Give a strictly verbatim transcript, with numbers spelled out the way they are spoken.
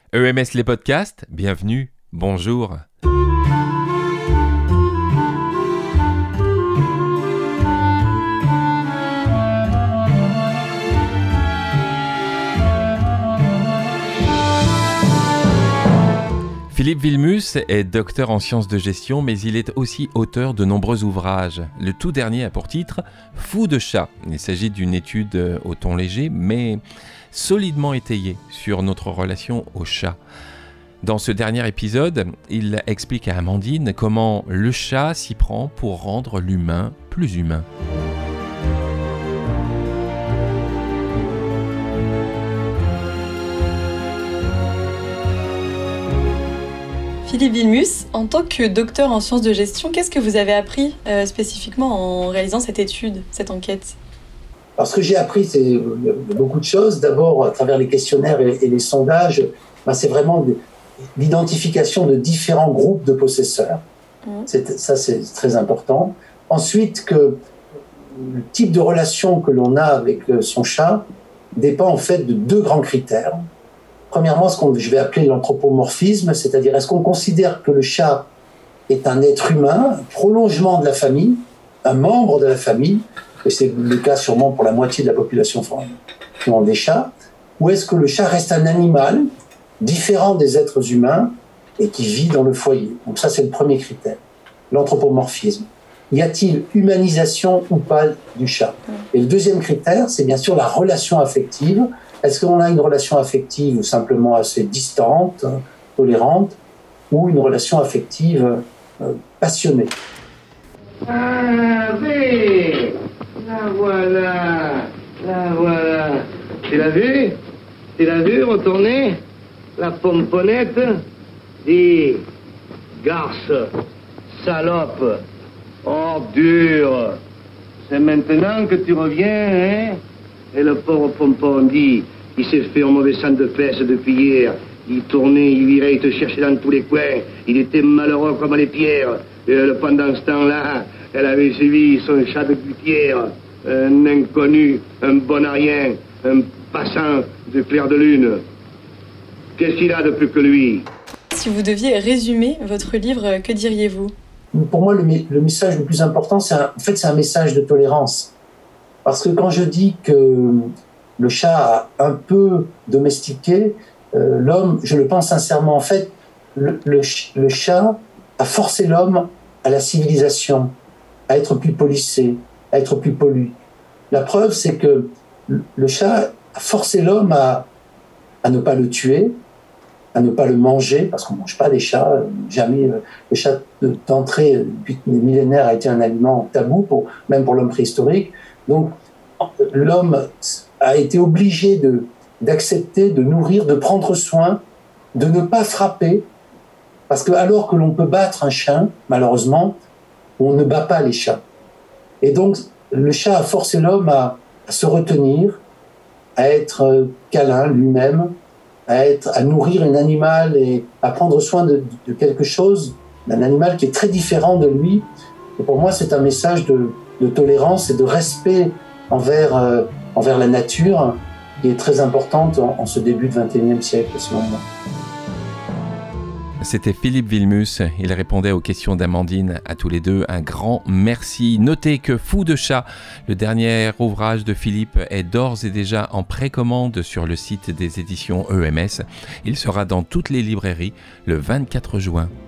E M S les podcasts, bienvenue, bonjour. Philippe Wilmus est docteur en sciences de gestion, mais il est aussi auteur de nombreux ouvrages. Le tout dernier a pour titre « Fou de chat ». Il s'agit d'une étude au ton léger, mais solidement étayée sur notre relation au chat. Dans ce dernier épisode, il explique à Amandine comment le chat s'y prend pour rendre l'humain plus humain. Philippe Wilmus, en tant que docteur en sciences de gestion, qu'est-ce que vous avez appris euh, spécifiquement en réalisant cette étude, cette enquête ? Alors, ce que j'ai appris, c'est beaucoup de choses. D'abord, à travers les questionnaires et, et les sondages, ben, c'est vraiment de, l'identification de différents groupes de possesseurs. Mmh. C'est, ça, c'est très important. Ensuite, que le type de relation que l'on a avec son chat dépend en fait de deux grands critères. Premièrement, ce que je vais appeler l'anthropomorphisme, c'est-à-dire est-ce qu'on considère que le chat est un être humain, un prolongement de la famille, un membre de la famille, et c'est le cas sûrement pour la moitié de la population qui ont des chats, ou est-ce que le chat reste un animal différent des êtres humains et qui vit dans le foyer. Donc ça, c'est le premier critère, l'anthropomorphisme. Y a-t-il humanisation ou pas du chat ? Et le deuxième critère, c'est bien sûr la relation affective. Est-ce qu'on a une relation affective simplement assez distante, tolérante, ou une relation affective euh, passionnée ? Ah oui, la voilà, la voilà. Tu l'as vu ? Tu l'as vu retourner ? La pomponnette ? Dis, garce, salope, ordure. C'est maintenant que tu reviens, hein ? Et le pauvre pompon dit, il s'est fait un mauvais sang de peste depuis hier. Il tournait, il virait, il te cherchait dans tous les coins. Il était malheureux comme les pierres. Et pendant ce temps-là, elle avait suivi son chat de gouttière. Un inconnu, un bon à rien, un passant de clair de lune. Qu'est-ce qu'il a de plus que lui ? Si vous deviez résumer votre livre, que diriez-vous ? Pour moi, le, le message le plus important, c'est un, en fait, c'est un message de tolérance. Parce que quand je dis que le chat a un peu domestiqué euh, l'homme, je le pense sincèrement. En fait, le, le, le chat a forcé l'homme à la civilisation, à être plus policé, à être plus poli. La preuve, c'est que le chat a forcé l'homme à, à ne pas le tuer, à ne pas le manger, parce qu'on ne mange pas les chats. Jamais le chat d'entrée, depuis des millénaires, a été un aliment tabou, pour, même pour l'homme préhistorique. Donc, l'homme a été obligé de, d'accepter, de nourrir, de prendre soin, de ne pas frapper, parce que alors que l'on peut battre un chien, malheureusement, on ne bat pas les chats. Et donc, le chat a forcé l'homme à, à se retenir, à être câlin lui-même, à, être, à nourrir un animal et à prendre soin de, de quelque chose, d'un animal qui est très différent de lui. Et pour moi, c'est un message de, de tolérance et de respect envers, euh, envers la nature, qui est très importante en, en ce début du vingt et unième siècle, selon moi. C'était Philippe Wilmus, il répondait aux questions d'Amandine. À tous les deux, un grand merci. Notez que Fou de chat, le dernier ouvrage de Philippe, est d'ores et déjà en précommande sur le site des éditions E M S. Il sera dans toutes les librairies le vingt-quatre juin.